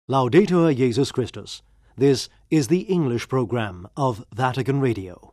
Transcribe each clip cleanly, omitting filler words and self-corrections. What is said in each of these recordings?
Laudetur Jesus Christus. This is the English program of Vatican Radio.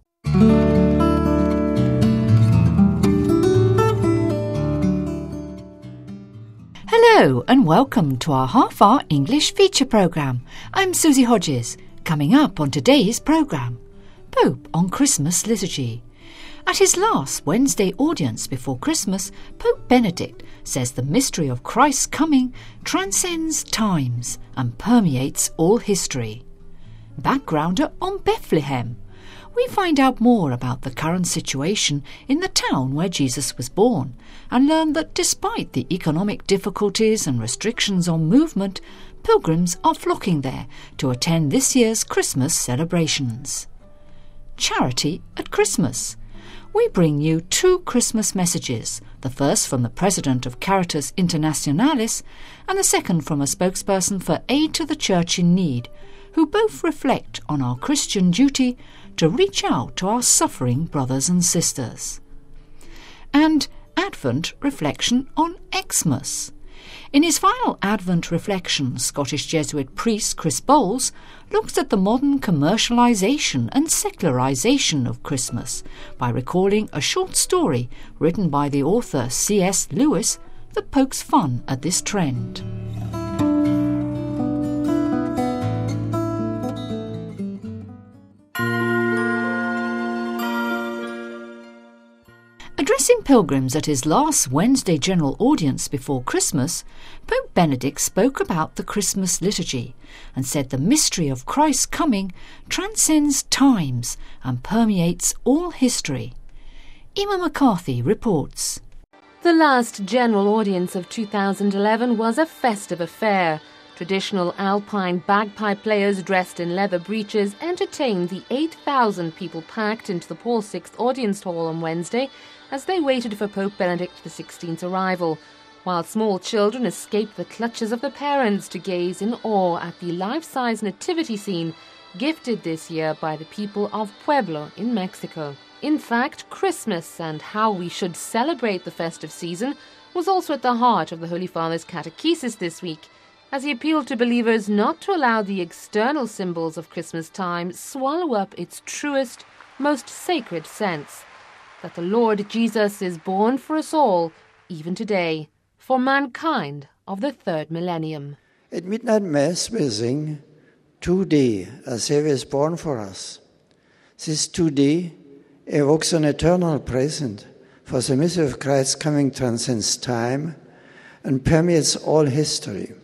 Hello and welcome to our half-hour English feature programme. I'm Susie Hodges. Coming up on today's programme, Pope on Christmas liturgy. At his last Wednesday audience before Christmas, Pope Benedict says the mystery of Christ's coming transcends times and permeates all history. Backgrounder on Bethlehem. We find out more about the current situation in the town where Jesus was born and learn that despite the economic difficulties and restrictions on movement, pilgrims are flocking there to attend this year's Christmas celebrations. Charity at Christmas. We bring you two Christmas messages, the first from the president of Caritas Internationalis and the second from a spokesperson for Aid to the Church in Need, who both reflect on our Christian duty to reach out to our suffering brothers and sisters. And Advent reflection on Xmas. In his final Advent reflection, Scottish Jesuit priest Chris Bowles looks at the modern commercialisation and secularisation of Christmas by recalling a short story written by the author C.S. Lewis that pokes fun at this trend. Addressing pilgrims at his last Wednesday general audience before Christmas, Pope Benedict spoke about the Christmas liturgy and said the mystery of Christ's coming transcends times and permeates all history. Emma McCarthy reports. The last general audience of 2011 was a festive affair. Traditional alpine bagpipe players dressed in leather breeches entertained the 8,000 people packed into the Paul VI Audience Hall on Wednesday as they waited for Pope Benedict XVI's arrival, while small children escaped the clutches of their parents to gaze in awe at the life-size nativity scene gifted this year by the people of Pueblo in Mexico. In fact, Christmas and how we should celebrate the festive season was also at the heart of the Holy Father's catechesis this week, as he appealed to believers not to allow the external symbols of Christmas time swallow up its truest, most sacred sense, that the Lord Jesus is born for us all, even today, for mankind of the third millennium. At midnight mass we sing, Today a Saviour is born for us. This today evokes an eternal present, for the mystery of Christ's coming transcends time and permeates all history.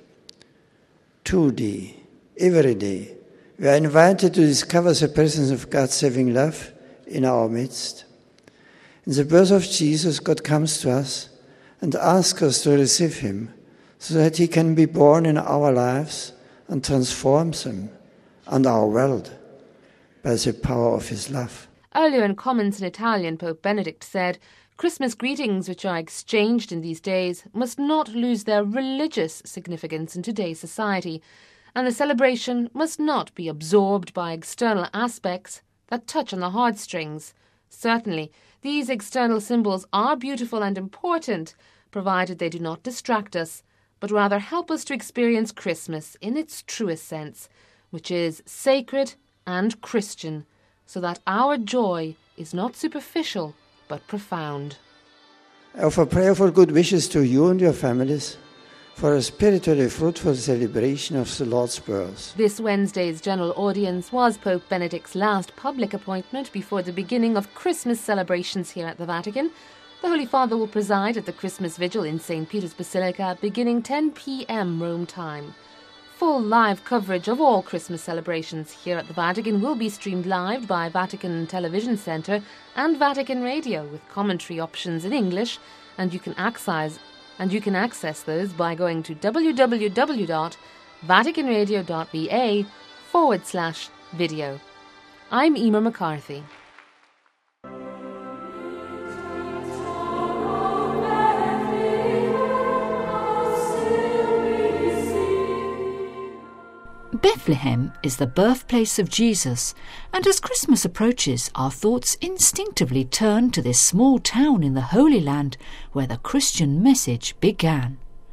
Today, every day, we are invited to discover the presence of God's saving love in our midst. In the birth of Jesus, God comes to us and asks us to receive him so that he can be born in our lives and transform them and our world by the power of his love. Earlier in comments in Italian, Pope Benedict said, Christmas greetings which are exchanged in these days must not lose their religious significance in today's society, and the celebration must not be absorbed by external aspects that touch on the heartstrings. Certainly, these external symbols are beautiful and important, provided they do not distract us, but rather help us to experience Christmas in its truest sense, which is sacred and Christian, so that our joy is not superficial, but profound. I offer prayerful good wishes to you and your families for a spiritually fruitful celebration of the Lord's birth. This Wednesday's general audience was Pope Benedict's last public appointment before the beginning of Christmas celebrations here at the Vatican. The Holy Father will preside at the Christmas Vigil in St. Peter's Basilica beginning 10 p.m. Rome time. Full live coverage of all Christmas celebrations here at the Vatican will be streamed live by Vatican Television Centre and Vatican Radio with commentary options in English, and you can access those by going to www.vaticanradio.va/video. I'm Emma McCarthy. Bethlehem is the birthplace of Jesus, and as Christmas approaches, our thoughts instinctively turn to this small town in the Holy Land where the Christian message began.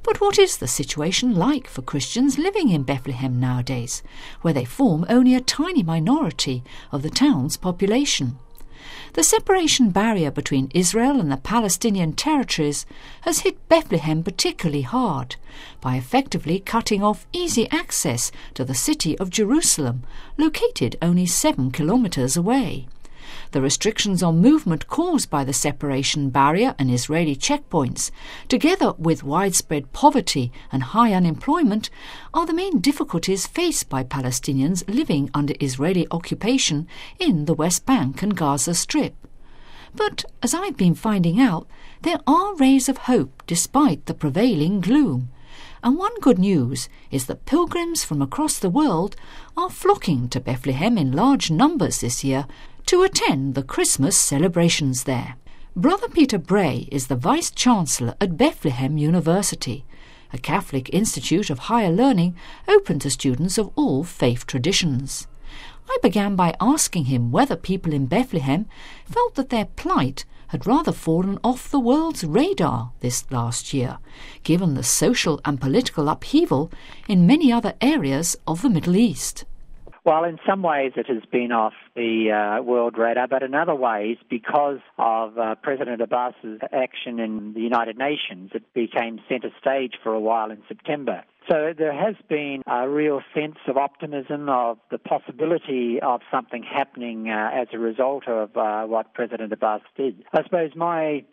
But what is the situation like for Christians living in Bethlehem nowadays, where they form only a tiny minority of the town's population? The separation barrier between Israel and the Palestinian territories has hit Bethlehem particularly hard by effectively cutting off easy access to the city of Jerusalem, located only 7 kilometres away. The restrictions on movement caused by the separation barrier and Israeli checkpoints, together with widespread poverty and high unemployment, are the main difficulties faced by Palestinians living under Israeli occupation in the West Bank and Gaza Strip. But, as I've been finding out, there are rays of hope despite the prevailing gloom. And one good news is that pilgrims from across the world are flocking to Bethlehem in large numbers this year to attend the Christmas celebrations there. Brother Peter Bray is the Vice-Chancellor at Bethlehem University, a Catholic institute of higher learning open to students of all faith traditions. I began by asking him whether people in Bethlehem felt that their plight had rather fallen off the world's radar this last year, given the social and political upheaval in many other areas of the Middle East. Well, in some ways it has been off the world radar, but in other ways, because of President Abbas's action in the United Nations, it became centre stage for a while in September. So there has been a real sense of optimism, of the possibility of something happening as a result of what President Abbas did. I suppose my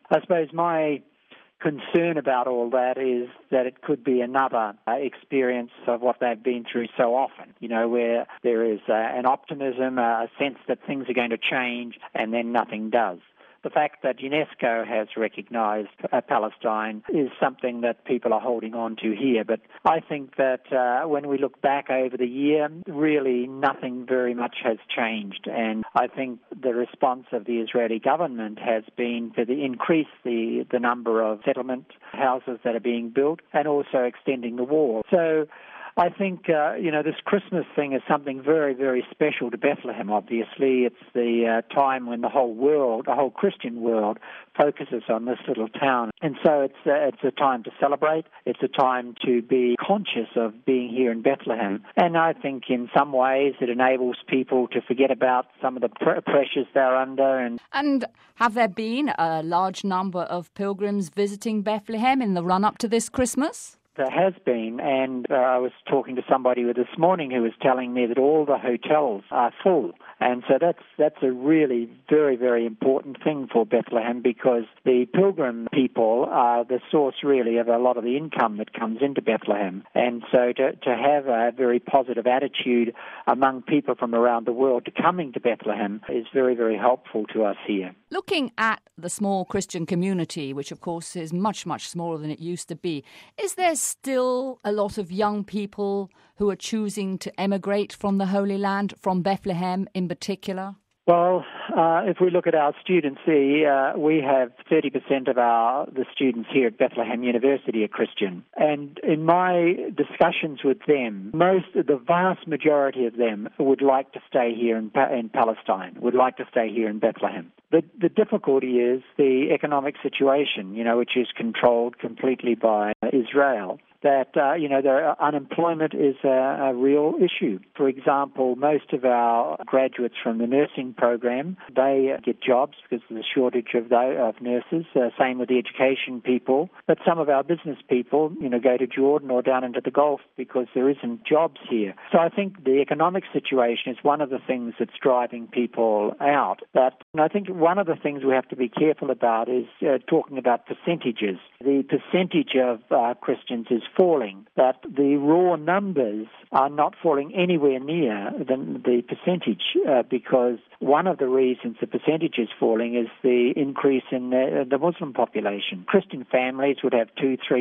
concern about all that is that it could be another experience of what they've been through so often, where there is an optimism, a sense that things are going to change, and then nothing does. The fact that UNESCO has recognized Palestine is something that people are holding on to here. But I think that when we look back over the year, really nothing very much has changed. And I think the response of the Israeli government has been to increase the number of settlement houses that are being built and also extending the wall. So I think, this Christmas thing is something very, very special to Bethlehem, obviously. It's the time when the whole Christian world, focuses on this little town. And so it's a time to celebrate. It's a time to be conscious of being here in Bethlehem. And I think in some ways it enables people to forget about some of the pressures they're under. And have there been a large number of pilgrims visiting Bethlehem in the run-up to this Christmas? There has been, and I was talking to somebody this morning who was telling me that all the hotels are full. And so that's a really very, very important thing for Bethlehem, because the pilgrim people are the source really of a lot of the income that comes into Bethlehem. And so to have a very positive attitude among people from around the world to coming to Bethlehem is very, very helpful to us here. Looking at the small Christian community, which of course is much, much smaller than it used to be, is there still a lot of young people who are choosing to emigrate from the Holy Land, from Bethlehem in particular? Well, if we look at our students, we have 30% of the students here at Bethlehem University are Christian. And in my discussions with them, the vast majority of them would like to stay here in Palestine, would like to stay here in Bethlehem. The difficulty is the economic situation, which is controlled completely by Israel. That, their unemployment is a real issue. For example, most of our graduates from the nursing program, they get jobs because of the shortage of nurses. Same with the education people. But some of our business people, go to Jordan or down into the Gulf because there isn't jobs here. So I think the economic situation is one of the things that's driving people out. But I think one of the things we have to be careful about is talking about percentages. The percentage of Christians is falling, but the raw numbers are not falling anywhere near the percentage because one of the reasons the percentage is falling is the increase in the Muslim population. Christian families would have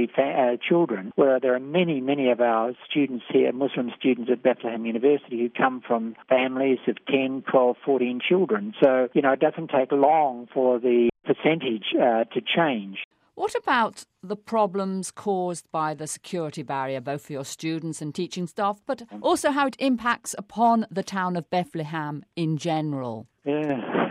2-3 children, where there are many, many of our students here, Muslim students at Bethlehem University, who come from families of 10, 12, 14 children. So, it doesn't take long for the percentage to change. What about the problems caused by the security barrier, both for your students and teaching staff, but also how it impacts upon the town of Bethlehem in general? Yeah.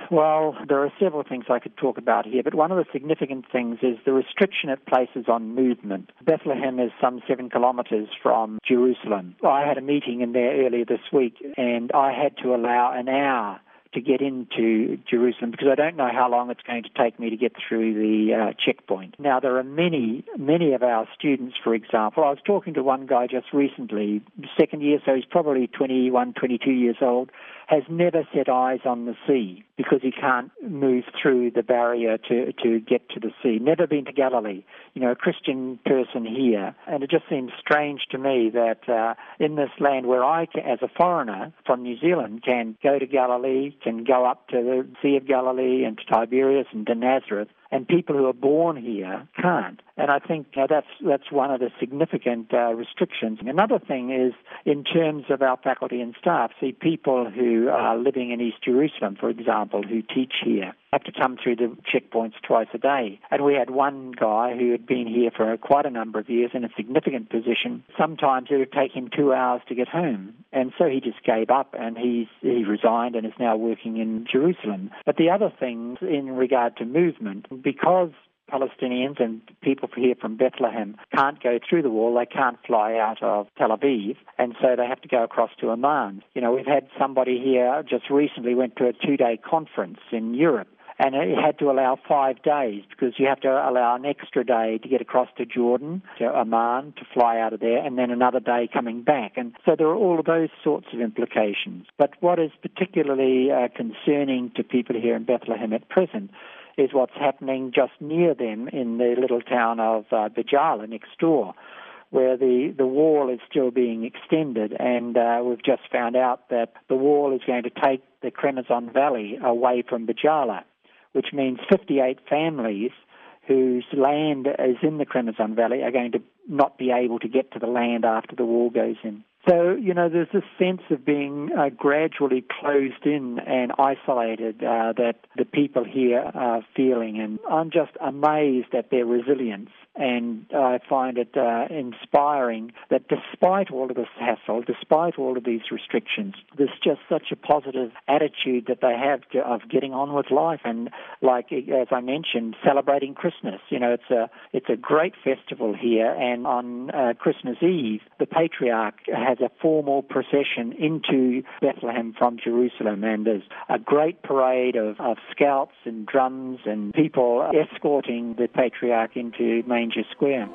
Well, there are several things I could talk about here, but one of the significant things is the restriction it places on movement. Bethlehem is some 7 kilometres from Jerusalem. I had a meeting in there earlier this week, and I had to allow an hour to get into Jerusalem because I don't know how long it's going to take me to get through the checkpoint. Now, there are many of our students, for example. I was talking to one guy just recently, second year, so he's probably 21, 22 years old, has never set eyes on the sea because he can't move through the barrier to get to the sea. Never been to Galilee. You know, a Christian person here. And it just seems strange to me that in this land where I, as a foreigner from New Zealand, can go to Galilee, can go up to the Sea of Galilee and to Tiberias and to Nazareth, and people who are born here can't. And I think that's one of the significant restrictions. Another thing is in terms of our faculty and staff. See, people who are living in East Jerusalem, for example, who teach here, have to come through the checkpoints twice a day. And we had one guy who had been here for quite a number of years in a significant position. Sometimes it would take him 2 hours to get home. And so he just gave up and he resigned and is now working in Jerusalem. But the other things in regard to movement, because Palestinians and people here from Bethlehem can't go through the wall, they can't fly out of Tel Aviv, and so they have to go across to Amman. You know, we've had somebody here just recently went to a 2-day conference in Europe, and it had to allow 5 days because you have to allow an extra day to get across to Jordan, to Amman, to fly out of there, and then another day coming back. And so there are all of those sorts of implications. But what is particularly concerning to people here in Bethlehem at present is what's happening just near them in the little town of Bijala next door, where the wall is still being extended, and we've just found out that the wall is going to take the Cremazon Valley away from Bijala, which means 58 families whose land is in the Cremazon Valley are going to not be able to get to the land after the wall goes in. So, you know, there's this sense of being gradually closed in and isolated that the people here are feeling. And I'm just amazed at their resilience. And I find it inspiring that despite all of this hassle, despite all of these restrictions, there's just such a positive attitude that they have of getting on with life. And like, as I mentioned, celebrating Christmas. You know, it's a great festival here. And on Christmas Eve, the Patriarch has a formal procession into Bethlehem from Jerusalem. And there's a great parade of scouts and drums and people escorting the Patriarch into Manger Square.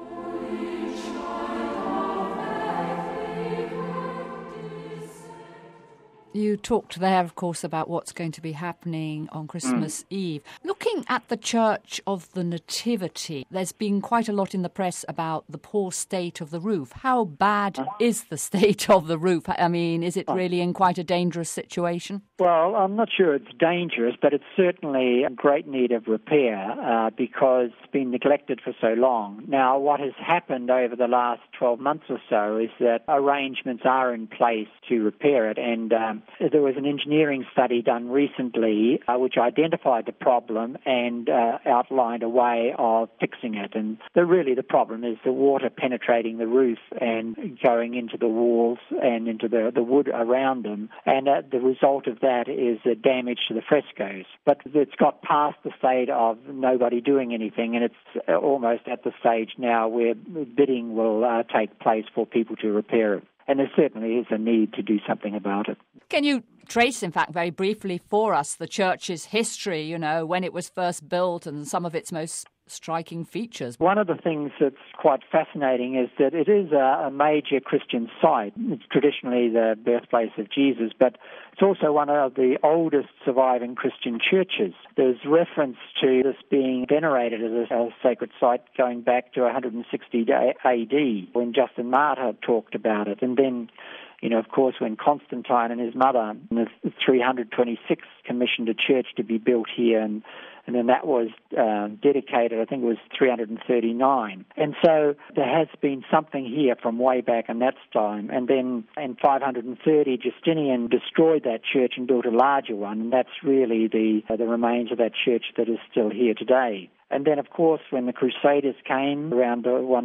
You talked there, of course, about what's going to be happening on Christmas Eve. Looking at the Church of the Nativity, there's been quite a lot in the press about the poor state of the roof. How bad is the state of the roof? I mean, is it really in quite a dangerous situation? Well, I'm not sure it's dangerous, but it's certainly in great need of repair because it's been neglected for so long. Now, what has happened over the last 12 months or so is that arrangements are in place to repair it, and there was an engineering study done recently which identified the problem and outlined a way of fixing it. And the problem is the water penetrating the roof and going into the walls and into the wood around them. And the result of that is damage to the frescoes. But it's got past the state of nobody doing anything, and it's almost at the stage now where bidding will take place for people to repair it. And there certainly is a need to do something about it. Can you trace, in fact, very briefly for us the church's history, you know, when it was first built and some of its most striking features? One of the things that's quite fascinating is that it is a major Christian site. It's traditionally the birthplace of Jesus, but it's also one of the oldest surviving Christian churches. There's reference to this being venerated as a sacred site going back to 160 AD when Justin Martyr talked about it. And then, you know, of course, when Constantine and his mother in the 326 commissioned a church to be built here, and then that was dedicated, I think it was 339. And so there has been something here from way back in that time. And then in 530, Justinian destroyed that church and built a larger one, and that's really the remains of that church that is still here today. And then, of course, when the Crusaders came around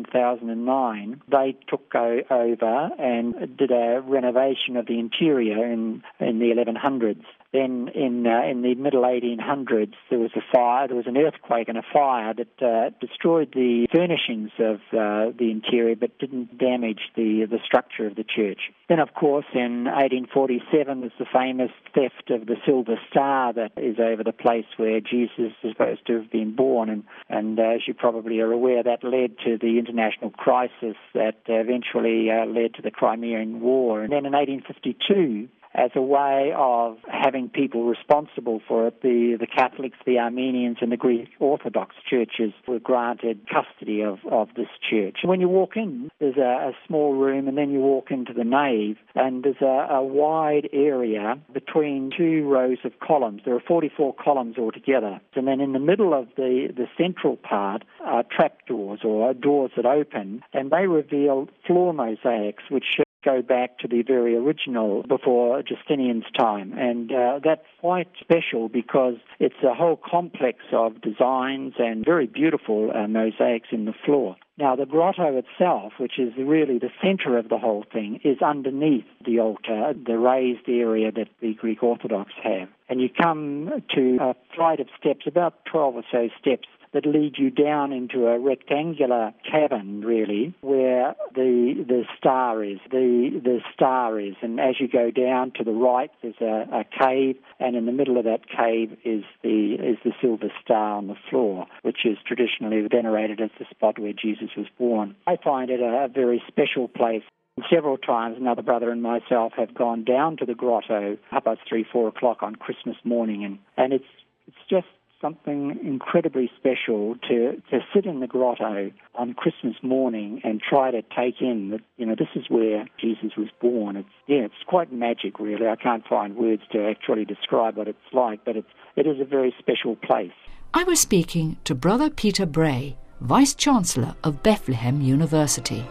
1009, they took over and did a renovation of the interior in the 1100s. Then in the middle 1800s, there was a fire, there was an earthquake and a fire that destroyed the furnishings of the interior but didn't damage the structure of the church. Then, of course, in 1847 was the famous theft of the silver star that is over the place where Jesus is supposed to have been born. And as you probably are aware, that led to the international crisis that eventually led to the Crimean War. And then in 1852, as a way of having people responsible for it, the Catholics, the Armenians, and the Greek Orthodox churches were granted custody of this church. When you walk in, there's a small room, and then you walk into the nave, and there's a wide area between two rows of columns. There are 44 columns altogether. And then in the middle of the central part are trapdoors, or doors that open, and they reveal floor mosaics, which go back to the very original before Justinian's time. And that's quite special because it's a whole complex of designs and very beautiful mosaics in the floor. Now, the grotto itself, which is really the center of the whole thing, is underneath the altar, the raised area that the Greek Orthodox have. And you come to a flight of steps, about 12 or so steps, that lead you down into a rectangular cavern, really, where the star is. The star is, and as you go down to the right, there's a cave, and in the middle of that cave is the silver star on the floor, which is traditionally venerated as the spot where Jesus was born. I find it a very special place. Several times, another brother and myself have gone down to the grotto about 3-4 o'clock on Christmas morning, and it's just something incredibly special to sit in the grotto on Christmas morning and try to take in that, this is where Jesus was born. It's quite magic, really. I can't find words to actually describe what it's like, but it is a very special place. I was speaking to Brother Peter Bray, Vice-Chancellor of Bethlehem University.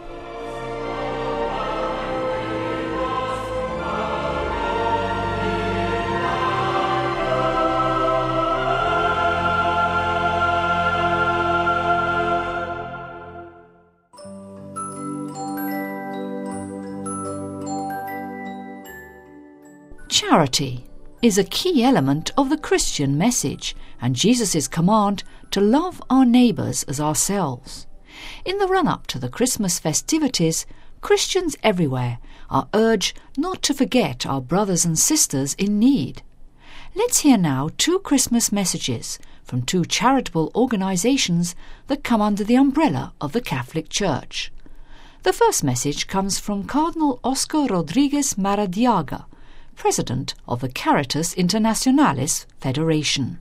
Charity is a key element of the Christian message and Jesus' command to love our neighbours as ourselves. In the run-up to the Christmas festivities, Christians everywhere are urged not to forget our brothers and sisters in need. Let's hear now 2 Christmas messages from 2 charitable organisations that come under the umbrella of the Catholic Church. The first message comes from Cardinal Oscar Rodriguez Maradiaga, President of the Caritas Internationalis Federation.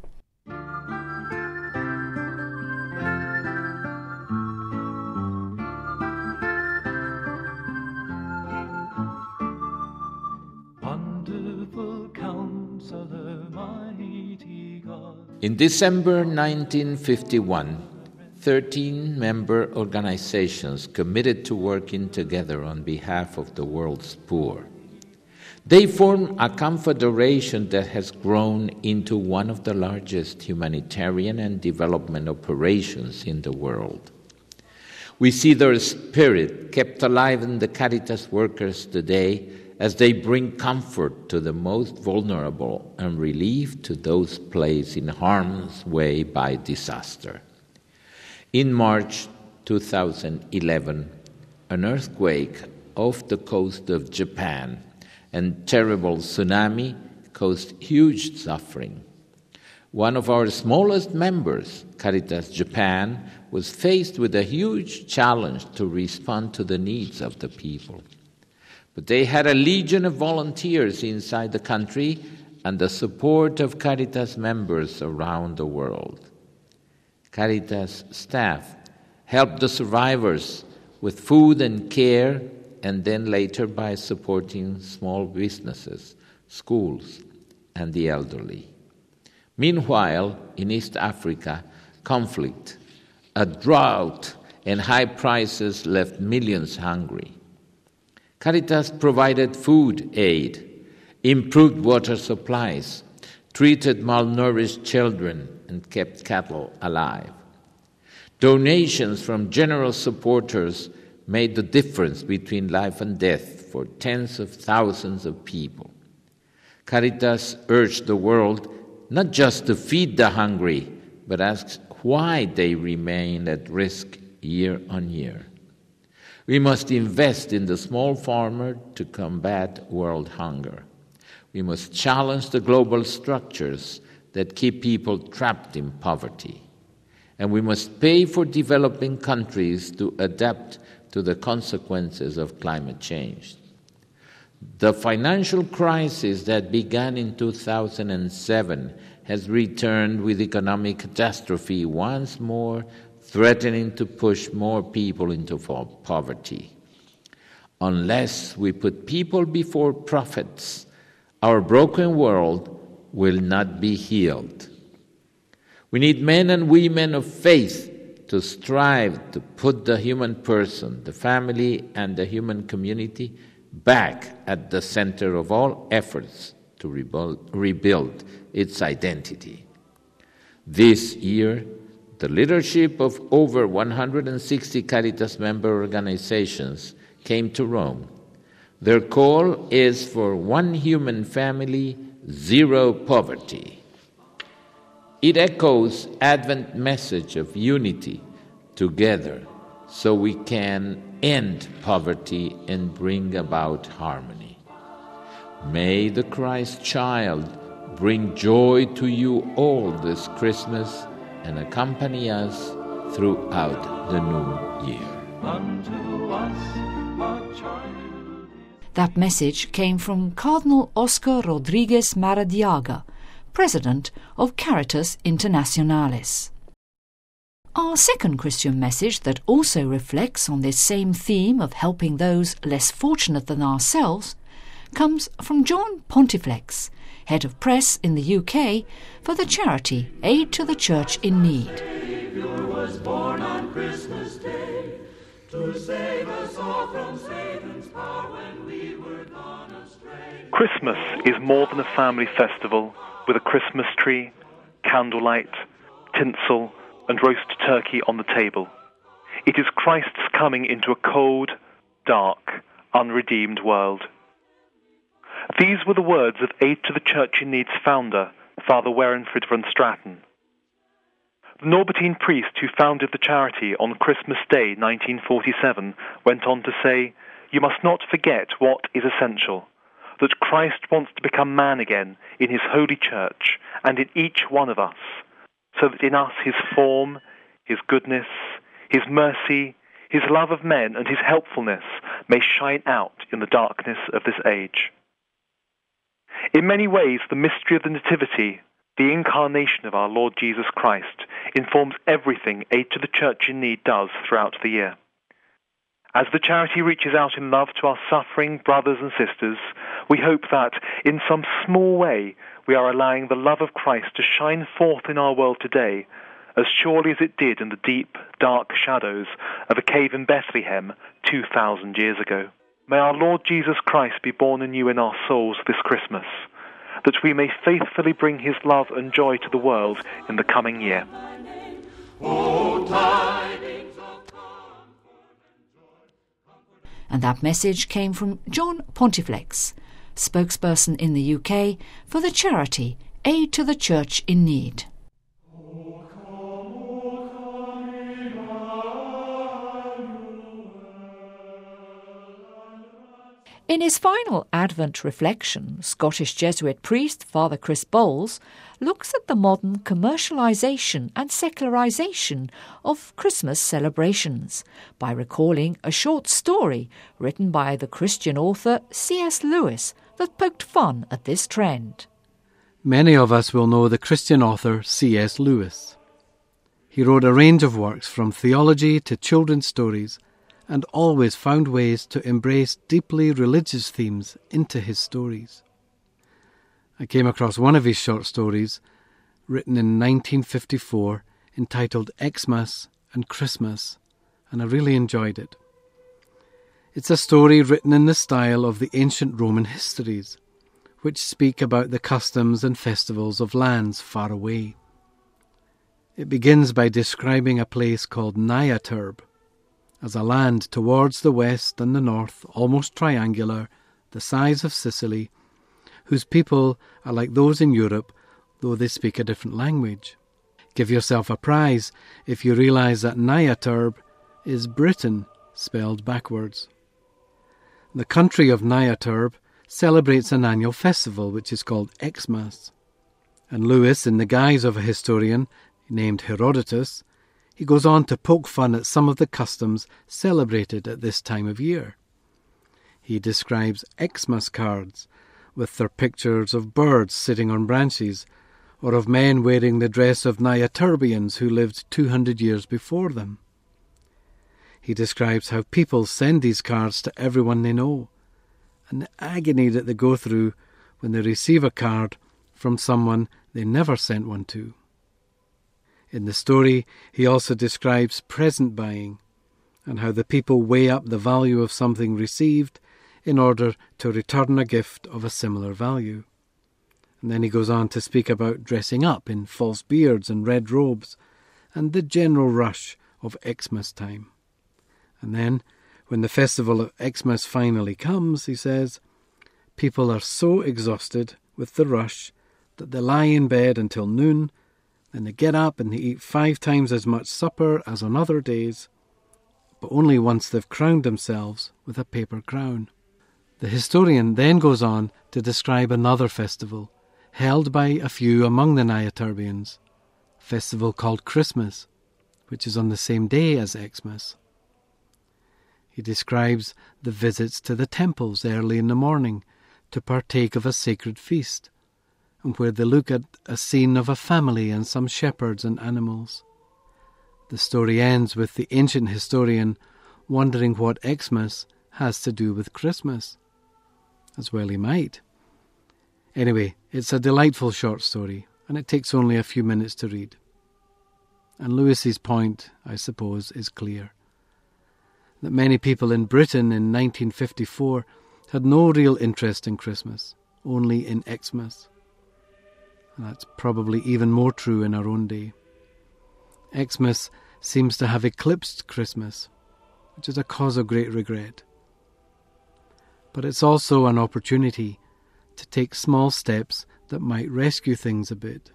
In December 1951, 13 member organizations committed to working together on behalf of the world's poor. They form a confederation that has grown into one of the largest humanitarian and development operations in the world. We see their spirit kept alive in the Caritas workers today as they bring comfort to the most vulnerable and relief to those placed in harm's way by disaster. In March 2011, an earthquake off the coast of Japan and terrible tsunami caused huge suffering. One of our smallest members, Caritas Japan, was faced with a huge challenge to respond to the needs of the people. But they had a legion of volunteers inside the country and the support of Caritas members around the world. Caritas staff helped the survivors with food and care, and then later by supporting small businesses, schools, and the elderly. Meanwhile, in East Africa, conflict, a drought, and high prices left millions hungry. Caritas provided food aid, improved water supplies, treated malnourished children, and kept cattle alive. Donations from generous supporters made the difference between life and death for tens of thousands of people. Caritas urged the world not just to feed the hungry, but asked why they remain at risk year on year. We must invest in the small farmer to combat world hunger. We must challenge the global structures that keep people trapped in poverty. And we must pay for developing countries to adapt to the consequences of climate change. The financial crisis that began in 2007 has returned with economic catastrophe once more, threatening to push more people into poverty. Unless we put people before profits, our broken world will not be healed. We need men and women of faith to strive to put the human person, the family, and the human community back at the center of all efforts to rebuild its identity. This year, the leadership of over 160 Caritas member organizations came to Rome. Their call is for one human family, zero poverty. It echoes Advent message of unity together so we can end poverty and bring about harmony. May the Christ child bring joy to you all this Christmas and accompany us throughout the new year. Unto us a child. That message came from Cardinal Oscar Rodriguez Maradiaga, President of Caritas Internationalis. Our second Christian message that also reflects on this same theme of helping those less fortunate than ourselves comes from John Pontifex, Head of Press in the UK for the charity Aid to the Church in Need. Savior was born on Christmas Day to save us all from Satan's power when we were gone astray. Christmas is more than a family festival with a Christmas tree, candlelight, tinsel, and roast turkey on the table. It is Christ's coming into a cold, dark, unredeemed world. These were the words of Aid to the Church in Need's founder, Father Werenfrid van Straten. The Norbertine priest who founded the charity on Christmas Day 1947 went on to say, "You must not forget what is essential, that Christ wants to become man again in his holy church and in each one of us, so that in us his form, his goodness, his mercy, his love of men and his helpfulness may shine out in the darkness of this age." In many ways, the mystery of the Nativity, the incarnation of our Lord Jesus Christ, informs everything Aid to the Church in Need does throughout the year. As the charity reaches out in love to our suffering brothers and sisters, we hope that, in some small way, we are allowing the love of Christ to shine forth in our world today, as surely as it did in the deep, dark shadows of a cave in Bethlehem 2,000 years ago. May our Lord Jesus Christ be born anew in our souls this Christmas, that we may faithfully bring his love and joy to the world in the coming year. And that message came from John Pontifex, spokesperson in the UK for the charity Aid to the Church in Need. In his final Advent reflection, Scottish Jesuit priest Father Chris Bowles looks at the modern commercialisation and secularisation of Christmas celebrations by recalling a short story written by the Christian author C.S. Lewis that poked fun at this trend. Many of us will know the Christian author C.S. Lewis. He wrote a range of works from theology to children's stories, and always found ways to embrace deeply religious themes into his stories. I came across one of his short stories, written in 1954, entitled Xmas and Christmas, and I really enjoyed it. It's a story written in the style of the ancient Roman histories, which speak about the customs and festivals of lands far away. It begins by describing a place called Nyaturb as a land towards the west and the north, almost triangular, the size of Sicily, whose people are like those in Europe, though they speak a different language. Give yourself a prize if you realise that Nyaturb is Britain spelled backwards. The country of Nyaturb celebrates an annual festival which is called Xmas, and Lewis, in the guise of a historian named Herodotus, he goes on to poke fun at some of the customs celebrated at this time of year. He describes Xmas cards with their pictures of birds sitting on branches, or of men wearing the dress of Nyaturbians who lived 200 years before them. He describes how people send these cards to everyone they know, and the agony that they go through when they receive a card from someone they never sent one to. In the story, he also describes present buying, and how the people weigh up the value of something received in order to return a gift of a similar value. And then he goes on to speak about dressing up in false beards and red robes, and the general rush of Xmas time. And then, when the festival of Xmas finally comes, he says, people are so exhausted with the rush that they lie in bed until noon, then they get up and they eat 5 times as much supper as on other days, but only once they've crowned themselves with a paper crown. The historian then goes on to describe another festival, held by a few among the Nyaturbians, a festival called Christmas, which is on the same day as Xmas. He describes the visits to the temples early in the morning to partake of a sacred feast, and where they look at a scene of a family and some shepherds and animals. The story ends with the ancient historian wondering what Xmas has to do with Christmas. As well he might. Anyway, it's a delightful short story, and it takes only a few minutes to read. And Lewis's point, I suppose, is clear. That many people in Britain in 1954 had no real interest in Christmas, only in Xmas. And that's probably even more true in our own day. Xmas seems to have eclipsed Christmas, which is a cause of great regret. But it's also an opportunity to take small steps that might rescue things a bit.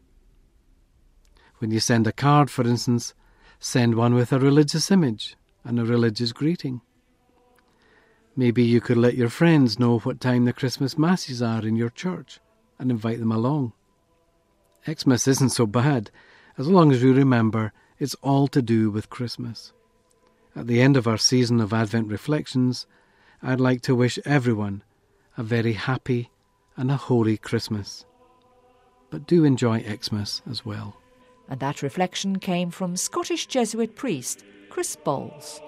When you send a card, for instance, send one with a religious image and a religious greeting. Maybe you could let your friends know what time the Christmas masses are in your church and invite them along. Xmas isn't so bad, as long as we remember it's all to do with Christmas. At the end of our season of Advent reflections, I'd like to wish everyone a very happy and a holy Christmas. But do enjoy Xmas as well. And that reflection came from Scottish Jesuit priest Chris Bowles.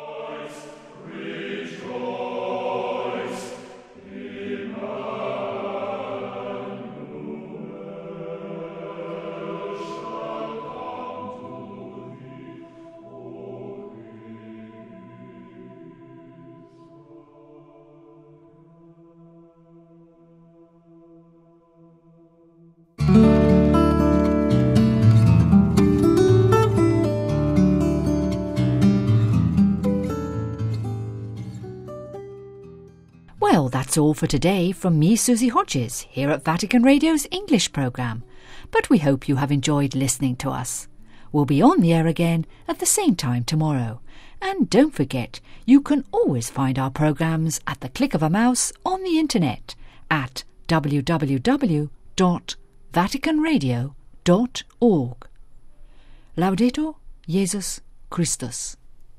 Well, that's all for today from me, Susie Hodges, here at Vatican Radio's English programme. But we hope you have enjoyed listening to us. We'll be on the air again at the same time tomorrow. And don't forget, you can always find our programmes at the click of a mouse on the internet at www.vaticanradio.org. Laudetur Jesus Christus.